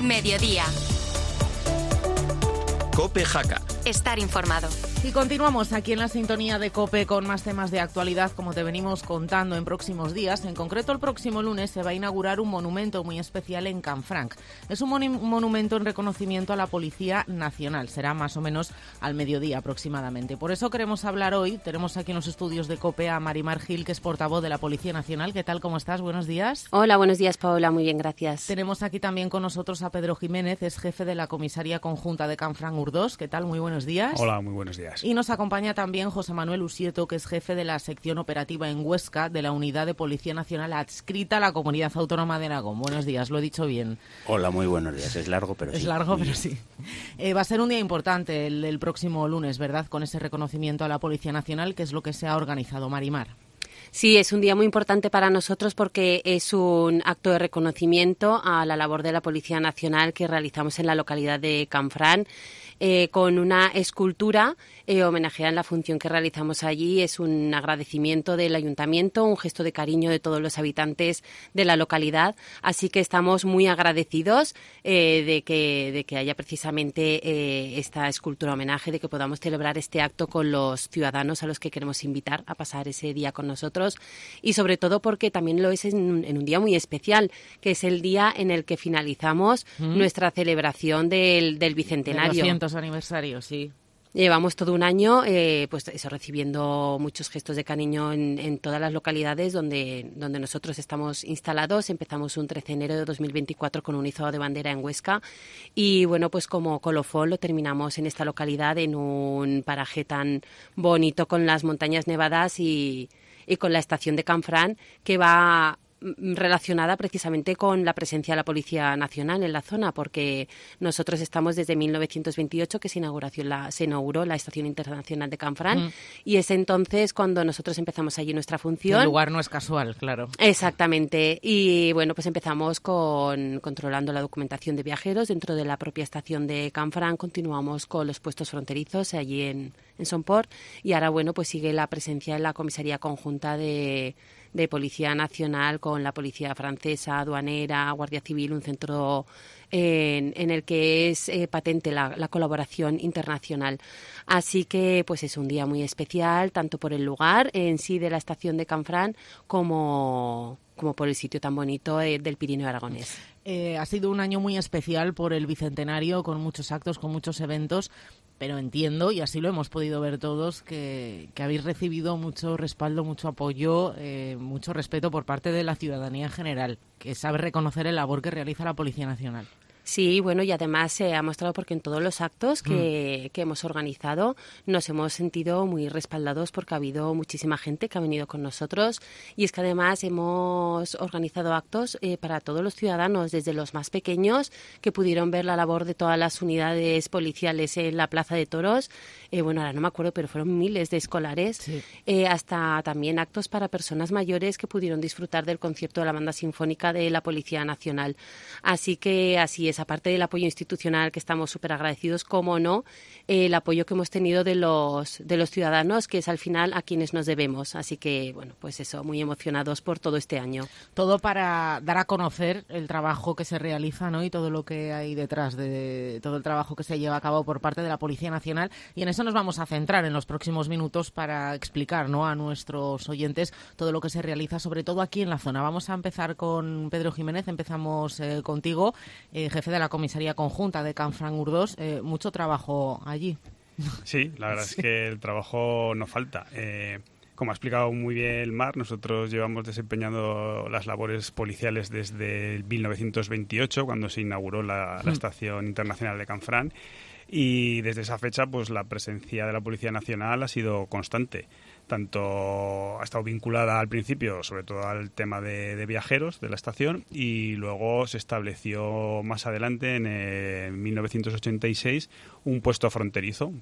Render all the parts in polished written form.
Mediodía. COPE Jaca. Estar informado. Y continuamos aquí en la sintonía de COPE con más temas de actualidad, como te venimos contando en próximos días. En concreto, el próximo lunes se va a inaugurar un monumento muy especial en Canfranc. Es un monumento en reconocimiento a la Policía Nacional. Será más o menos al mediodía aproximadamente. Por eso queremos hablar hoy. Tenemos aquí en los estudios de COPE a Marimar Gil, que es portavoz de la Policía Nacional. ¿Qué tal? ¿Cómo estás? Buenos días. Hola, buenos días, Paola. Muy bien, gracias. Tenemos aquí también con nosotros a Pedro Jiménez, es jefe de la Comisaría Conjunta de Canfranc-Urdós. ¿Qué tal? Muy buenos días. Hola, muy buenos días. Y nos acompaña también José Manuel Usieto, que es jefe de la sección operativa en Huesca de la Unidad de Policía Nacional adscrita a la Comunidad Autónoma de Aragón. Buenos días, lo he dicho bien. Hola, muy buenos días. Es largo, pero sí. Es largo, pero sí. Va a ser un día importante el próximo lunes, ¿verdad? Con ese reconocimiento a la Policía Nacional, que es lo que se ha organizado. Marimar. Sí, es un día muy importante para nosotros porque es un acto de reconocimiento a la labor de la Policía Nacional que realizamos en la localidad de Canfranc. Con una escultura homenajea la función que realizamos allí. Es un agradecimiento del ayuntamiento, un gesto de cariño de todos los habitantes de la localidad. Así que estamos muy agradecidos de que haya precisamente esta escultura homenaje, de que podamos celebrar este acto con los ciudadanos a los que queremos invitar a pasar ese día con nosotros. Y sobre todo porque también lo es en un día muy especial, que es el día en el que finalizamos nuestra celebración del Bicentenario. De 200 aniversario, sí. Llevamos todo un año pues eso, recibiendo muchos gestos de cariño en todas las localidades donde nosotros estamos instalados. Empezamos un 13 de enero de 2024 con un izado de bandera en Huesca y bueno, pues como colofón lo terminamos en esta localidad en un paraje tan bonito con las montañas nevadas y con la estación de Canfranc, que va relacionada precisamente con la presencia de la Policía Nacional en la zona, porque nosotros estamos desde 1928, que se inauguró la Estación Internacional de Canfranc, y es entonces cuando nosotros empezamos allí nuestra función. El lugar no es casual, claro. Exactamente. Y bueno, pues empezamos controlando la documentación de viajeros dentro de la propia estación de Canfranc, continuamos con los puestos fronterizos allí en Somport, y ahora bueno, pues sigue la presencia en la Comisaría Conjunta de Policía Nacional con la Policía Francesa, Aduanera, Guardia Civil, un centro en el que es patente la colaboración internacional. Así que pues es un día muy especial, tanto por el lugar en sí de la estación de Canfranc como por el sitio tan bonito del Pirineo aragonés. Ha sido un año muy especial por el Bicentenario, con muchos actos, con muchos eventos, pero entiendo, y así lo hemos podido ver todos, que habéis recibido mucho respaldo, mucho apoyo, mucho respeto por parte de la ciudadanía en general, que sabe reconocer el labor que realiza la Policía Nacional. Sí, bueno, y además se ha mostrado porque en todos los actos que hemos organizado nos hemos sentido muy respaldados porque ha habido muchísima gente que ha venido con nosotros, y es que además hemos organizado actos para todos los ciudadanos, desde los más pequeños que pudieron ver la labor de todas las unidades policiales en la Plaza de Toros, bueno, ahora no me acuerdo, pero fueron miles de escolares, sí. Hasta también actos para personas mayores que pudieron disfrutar del concierto de la Banda Sinfónica de la Policía Nacional. Así que así es. Aparte del apoyo institucional, que estamos súper agradecidos, como no, el apoyo que hemos tenido de los ciudadanos, que es al final a quienes nos debemos. Así que, bueno, pues eso, muy emocionados por todo este año. Todo para dar a conocer el trabajo que se realiza, ¿no? Y todo lo que hay detrás de todo el trabajo que se lleva a cabo por parte de la Policía Nacional. Y en eso nos vamos a centrar en los próximos minutos para explicar, ¿no?, a nuestros oyentes todo lo que se realiza, sobre todo aquí en la zona. Vamos a empezar con Pedro Jiménez. Empezamos contigo, jefe de la Comisaría Conjunta de Canfranc-Urdós. Mucho trabajo allí. Sí, la verdad es que el trabajo no falta. Como ha explicado muy bien Mar, nosotros llevamos desempeñando las labores policiales desde 1928, cuando se inauguró la Estación Internacional de Canfranc, y desde esa fecha pues la presencia de la Policía Nacional ha sido constante. Tanto ha estado vinculada al principio, sobre todo al tema de viajeros de la estación, y luego se estableció más adelante, en 1986, un puesto fronterizo,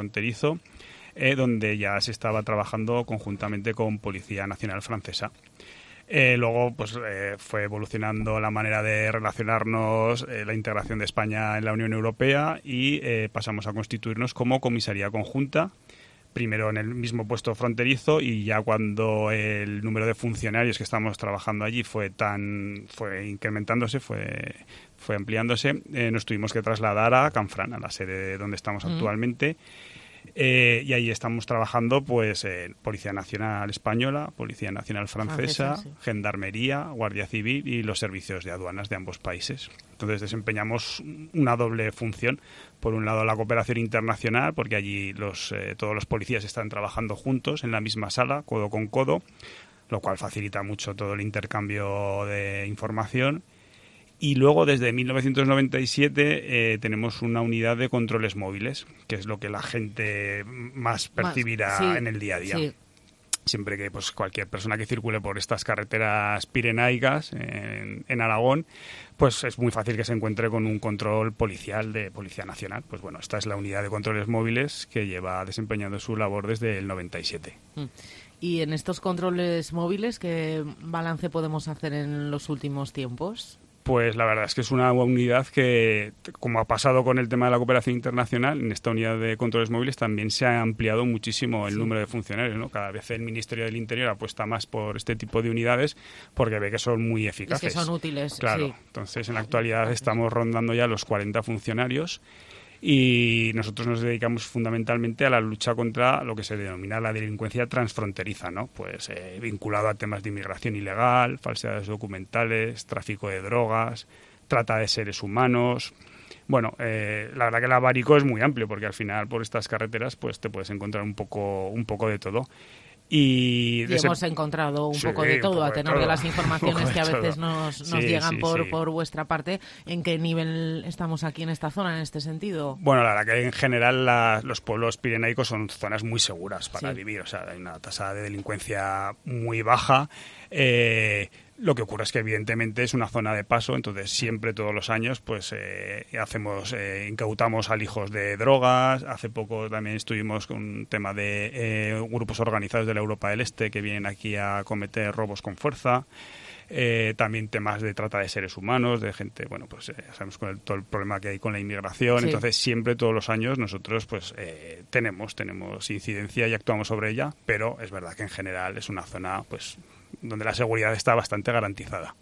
donde ya se estaba trabajando conjuntamente con Policía Nacional Francesa. Luego pues fue evolucionando la manera de relacionarnos, la integración de España en la Unión Europea, y pasamos a constituirnos como Comisaría Conjunta primero en el mismo puesto fronterizo, y ya cuando el número de funcionarios que estamos trabajando allí fue incrementándose, fue ampliándose, nos tuvimos que trasladar a Canfrán, a la sede donde estamos actualmente. Y ahí estamos trabajando pues Policía Nacional Española, Policía Nacional Francesa, sí. Gendarmería, Guardia Civil y los servicios de aduanas de ambos países. Entonces desempeñamos una doble función. Por un lado la cooperación internacional, porque allí todos los policías están trabajando juntos en la misma sala, codo con codo, lo cual facilita mucho todo el intercambio de información. Y luego, desde 1997, tenemos una unidad de controles móviles, que es lo que la gente más percibirá en el día a día. Sí. Siempre que pues cualquier persona que circule por estas carreteras pirenaicas en Aragón, pues es muy fácil que se encuentre con un control policial de Policía Nacional. Pues bueno, esta es la unidad de controles móviles que lleva desempeñando su labor desde el 97. Y en estos controles móviles, ¿qué balance podemos hacer en los últimos tiempos? Pues la verdad es que es una unidad que, como ha pasado con el tema de la cooperación internacional, en esta unidad de controles móviles también se ha ampliado muchísimo el número de funcionarios, ¿no? Cada vez el Ministerio del Interior apuesta más por este tipo de unidades porque ve que son muy eficaces. Es que son útiles. Claro, sí. Entonces en la actualidad estamos rondando ya los 40 funcionarios. Y nosotros nos dedicamos fundamentalmente a la lucha contra lo que se denomina la delincuencia transfronteriza, ¿no? Pues vinculado a temas de inmigración ilegal, falsedades documentales, tráfico de drogas, trata de seres humanos. Bueno, la verdad que el abanico es muy amplio, porque al final por estas carreteras pues te puedes encontrar un poco de todo. Y hemos encontrado un poco de todo, a tenor de las informaciones que a veces nos llegan por vuestra parte. ¿En qué nivel estamos aquí en esta zona, en este sentido? Bueno, la verdad que en general los pueblos pirenaicos son zonas muy seguras para vivir. O sea, hay una tasa de delincuencia muy baja. Lo que ocurre es que evidentemente es una zona de paso, entonces siempre, todos los años, pues incautamos alijos de drogas. Hace poco también estuvimos con un tema de grupos organizados de la Europa del Este que vienen aquí a cometer robos con fuerza. También temas de trata de seres humanos, de gente, bueno, pues sabemos con todo el problema que hay con la inmigración. Sí. Entonces siempre, todos los años, nosotros pues tenemos incidencia y actuamos sobre ella, pero es verdad que en general es una zona pues donde la seguridad está bastante garantizada.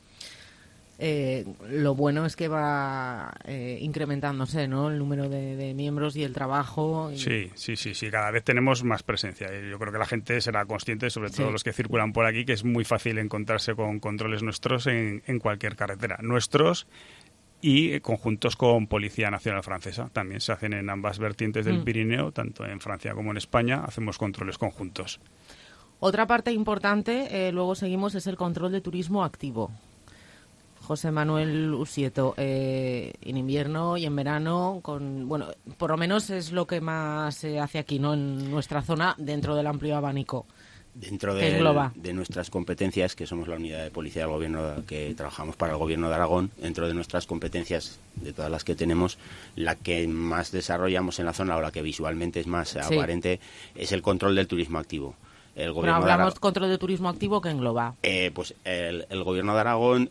Lo bueno es que va incrementándose, ¿no?, el número de miembros y el trabajo. Sí, cada vez tenemos más presencia. Yo creo que la gente será consciente, sobre todo los que circulan por aquí, que es muy fácil encontrarse con controles nuestros en cualquier carretera. Nuestros y conjuntos con Policía Nacional Francesa. También se hacen en ambas vertientes del Pirineo, tanto en Francia como en España, hacemos controles conjuntos. Otra parte importante, luego seguimos, es el control de turismo activo. José Manuel Usieto, en invierno y en verano, bueno, por lo menos es lo que más se hace aquí, ¿no?, en nuestra zona, dentro del amplio abanico. Dentro de nuestras competencias, que somos la unidad de policía del gobierno, que trabajamos para el gobierno de Aragón, dentro de nuestras competencias, de todas las que tenemos, la que más desarrollamos en la zona, o la que visualmente es más aparente, es el control del turismo activo. Pero hablamos de control de turismo activo, ¿qué engloba? Pues el gobierno de Aragón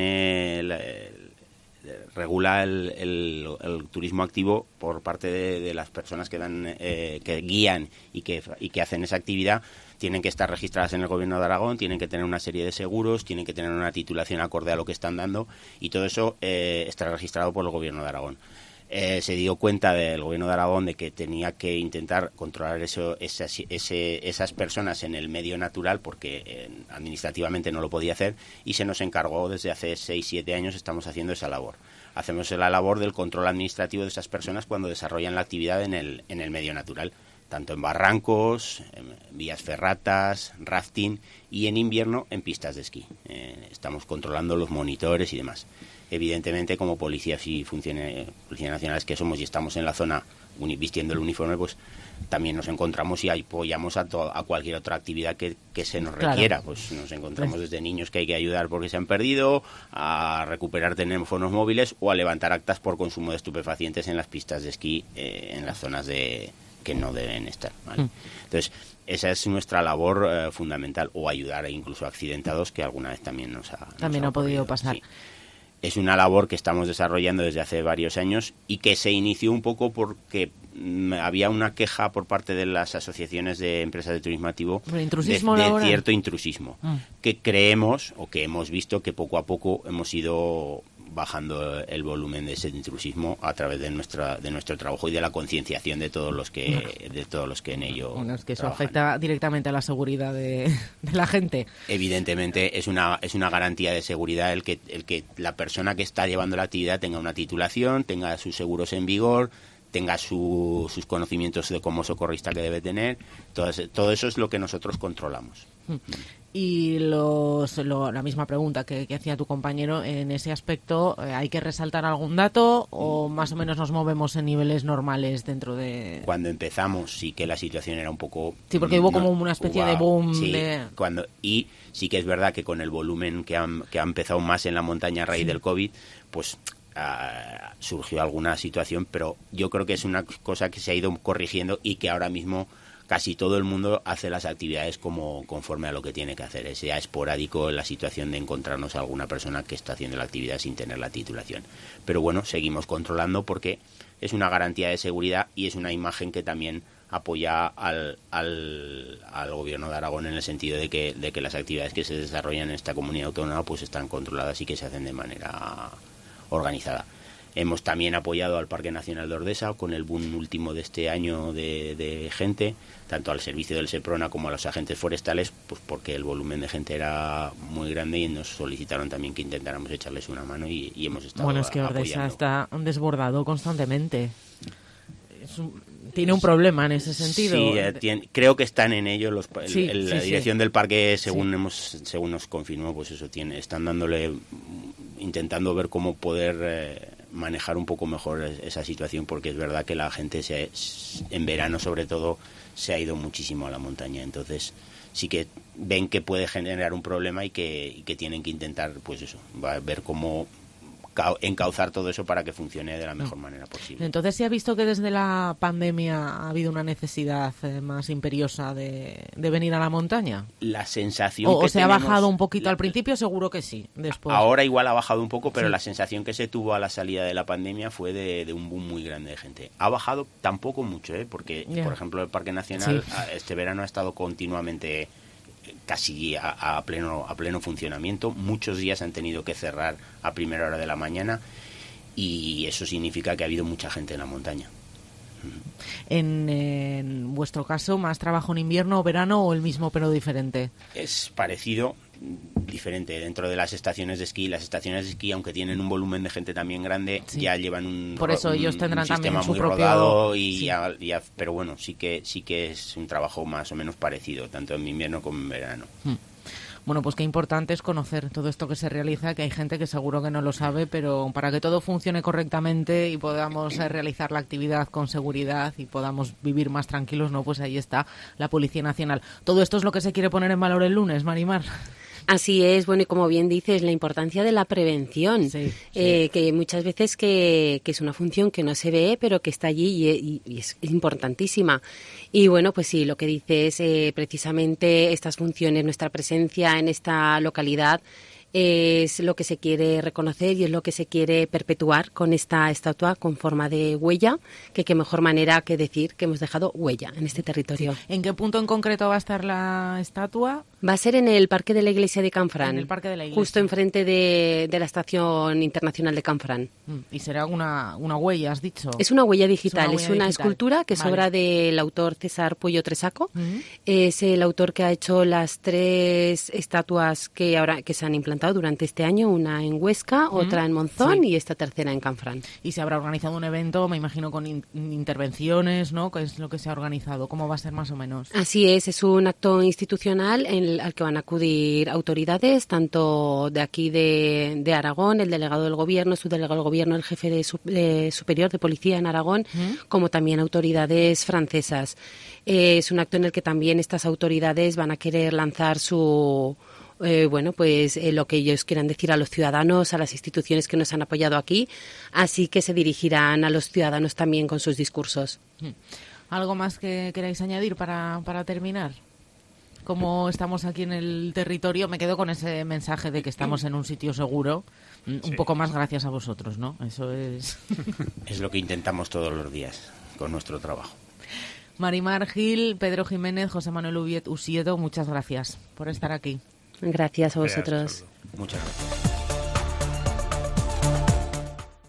regula el turismo activo por parte de las personas que guían y que hacen esa actividad. Tienen que estar registradas en el gobierno de Aragón, tienen que tener una serie de seguros, tienen que tener una titulación acorde a lo que están dando, y todo eso está registrado por el gobierno de Aragón. Se dio cuenta del gobierno de Aragón de que tenía que intentar controlar esas personas en el medio natural, porque administrativamente no lo podía hacer, y se nos encargó. Desde hace 6-7 años estamos haciendo esa labor. Hacemos la labor del control administrativo de esas personas cuando desarrollan la actividad en el medio natural, tanto en barrancos, en vías ferratas, rafting, y en invierno en pistas de esquí. Estamos controlando los monitores y demás. Evidentemente, como policías y policías nacionales que somos y estamos en la zona vistiendo el uniforme, pues también nos encontramos y apoyamos a cualquier otra actividad que se nos requiera. Pues nos encontramos desde niños que hay que ayudar porque se han perdido, a recuperar teléfonos móviles, o a levantar actas por consumo de estupefacientes en las pistas de esquí, en las zonas que no deben estar, ¿vale? Entonces, esa es nuestra labor fundamental, o ayudar incluso a accidentados, que alguna vez también nos ha podido pasar. Sí. Es una labor que estamos desarrollando desde hace varios años y que se inició un poco porque había una queja por parte de las asociaciones de empresas de turismo activo de cierto intrusismo, que creemos o que hemos visto que poco a poco hemos ido bajando el volumen de ese intrusismo a través de nuestro trabajo y de la concienciación de todos los que en ello bueno, es que eso trabajan. afecta directamente a la seguridad de la gente. Evidentemente es una garantía de seguridad el que la persona que está llevando la actividad tenga una titulación, tenga sus seguros en vigor, tenga sus conocimientos de como socorrista que debe tener. Todo eso es lo que nosotros controlamos. Y la misma pregunta que hacía tu compañero, en ese aspecto, ¿hay que resaltar algún dato o más o menos nos movemos en niveles normales dentro de...? Cuando empezamos sí que la situación era un poco... Sí, porque hubo como una especie de boom. Sí, y sí que es verdad que con el volumen que ha empezado más en la montaña a raíz del COVID, pues surgió alguna situación, pero yo creo que es una cosa que se ha ido corrigiendo y que ahora mismo casi todo el mundo hace las actividades conforme a lo que tiene que hacer. Es ya esporádico la situación de encontrarnos a alguna persona que está haciendo la actividad sin tener la titulación. Pero bueno, seguimos controlando porque es una garantía de seguridad y es una imagen que también apoya al gobierno de Aragón en el sentido de que las actividades que se desarrollan en esta comunidad autónoma pues están controladas y que se hacen de manera organizada. Hemos también apoyado al Parque Nacional de Ordesa con el boom último de este año de gente, tanto al servicio del Seprona como a los agentes forestales, pues porque el volumen de gente era muy grande y nos solicitaron también que intentáramos echarles una mano y hemos estado Bueno, es que Ordesa apoyando. está desbordado constantemente. Tiene un problema en ese sentido. Sí, creo que están en ello la dirección del parque, según nos confirmó, pues eso están intentando ver cómo poder manejar un poco mejor esa situación, porque es verdad que la gente en verano sobre todo se ha ido muchísimo a la montaña, entonces sí que ven que puede generar un problema y que tienen que intentar pues eso, ver cómo encauzar todo eso para que funcione de la mejor manera posible. Entonces, ¿se ha visto que desde la pandemia ha habido una necesidad más imperiosa de venir a la montaña? La sensación ¿O que se tenemos, ha bajado un poquito al principio? Seguro que sí. Después. Ahora igual ha bajado un poco, pero Sí. La sensación que se tuvo a la salida de la pandemia fue de un boom muy grande de gente. Ha bajado tampoco mucho, porque, por ejemplo, el Parque Nacional este verano ha estado continuamente casi a pleno funcionamiento. Muchos días han tenido que cerrar a primera hora de la mañana y eso significa que ha habido mucha gente en la montaña. En vuestro caso, ¿más trabajo en invierno o verano o el mismo pero diferente? Es parecido, diferente dentro de las estaciones de esquí. Las estaciones de esquí, aunque tienen un volumen de gente también grande, ya llevan Por eso ellos tendrán un también sistema su muy propio... rodado pero bueno, sí que es un trabajo más o menos parecido, tanto en invierno como en verano. Bueno, pues qué importante es conocer todo esto que se realiza, que hay gente que seguro que no lo sabe, pero para que todo funcione correctamente y podamos realizar la actividad con seguridad y podamos vivir más tranquilos, ¿no? Pues ahí está la Policía Nacional. Todo esto es lo que se quiere poner en valor el lunes, Marimar. Así es, bueno, y como bien dices, la importancia de la prevención, que muchas veces que es una función que no se ve, pero que está allí y es importantísima. Y bueno, pues sí, lo que dices, precisamente estas funciones, nuestra presencia en esta localidad es lo que se quiere reconocer y es lo que se quiere perpetuar con esta estatua con forma de huella, que qué mejor manera que decir que hemos dejado huella en este territorio. ¿En qué punto en concreto va a estar la estatua? Va a ser en el Parque de la Iglesia de Canfrán, En el Parque de la Iglesia. justo enfrente de la Estación Internacional de Canfrán. Y será una huella, has dicho. Es una huella digital, huella es una digital. escultura que es Vale. obra del autor César Puello Tresaco. Es el autor que ha hecho las 3 estatuas que se han implantado durante este año, una en Huesca, otra en Monzón y esta tercera en Canfrán. Y se habrá organizado un evento, me imagino, con intervenciones, ¿no? ¿Qué es lo que se ha organizado? ¿Cómo va a ser más o menos? Así es un acto institucional al que van a acudir autoridades, tanto de aquí de Aragón, el delegado del gobierno, el subdelegado del gobierno, el jefe superior de policía en Aragón, como también autoridades francesas. Es un acto en el que también estas autoridades van a querer lanzar lo que ellos quieran decir a los ciudadanos, a las instituciones que nos han apoyado aquí, así que se dirigirán a los ciudadanos también con sus discursos. ¿Algo más que queráis añadir para terminar? Como estamos aquí en el territorio, me quedo con ese mensaje de que estamos en un sitio seguro, un poco más gracias a vosotros, ¿no? Eso es... Es lo que intentamos todos los días. con nuestro trabajo. Marimar Gil, Pedro Jiménez, José Manuel Usiedo, muchas gracias por estar aquí. Gracias a vosotros. Muchas gracias.